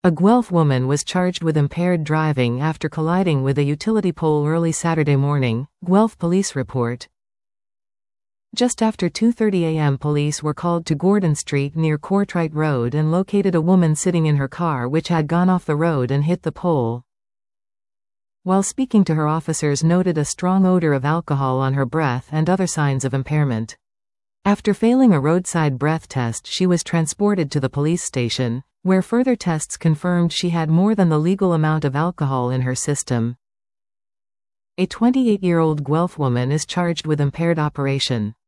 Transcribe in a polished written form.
A Guelph woman was charged with impaired driving after colliding with a utility pole early Saturday morning, Guelph police report. Just after 2:30 a.m. police were called to Gordon Street near Courtwright Road and located a woman sitting in her car which had gone off the road and hit the pole. While speaking to her, officers noted a strong odor of alcohol on her breath and other signs of impairment. After failing a roadside breath test, she was transported to the police station, where further tests confirmed she had more than the legal amount of alcohol in her system. A 28-year-old Guelph woman is charged with impaired operation.